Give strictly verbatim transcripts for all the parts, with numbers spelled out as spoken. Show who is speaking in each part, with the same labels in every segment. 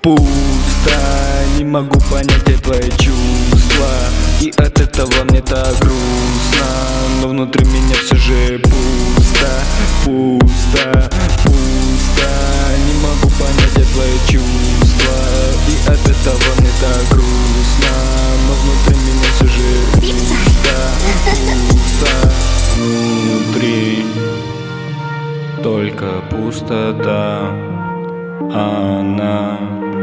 Speaker 1: Пусто, не могу понять я твои чувства, и от этого мне так грустно. Но внутри меня все же пусто, пусто, пусто. Не могу понять я твои чувства, и от этого мне так грустно. Но внутри меня все же пусто, пусто. Внутри только пустота, она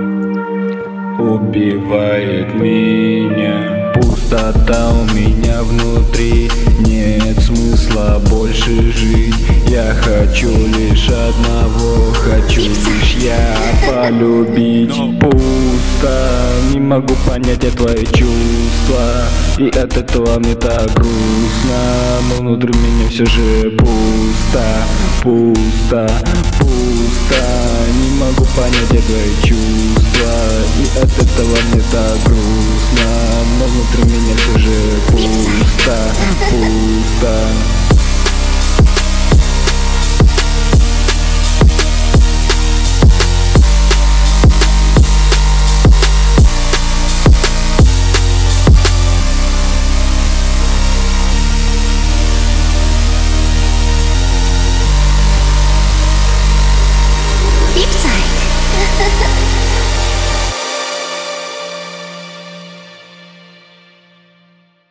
Speaker 1: убивает меня. Пустота у меня внутри, нет смысла больше жить. Я хочу лишь одного, хочу лишь я полюбить. Пусто, не могу понять я твои чувства, и от этого мне так грустно. Но внутри меня все же пусто, пусто, пусто. Не могу понять я твои чувства, и от этого мне так грустно. Но внутри меня все же пусто.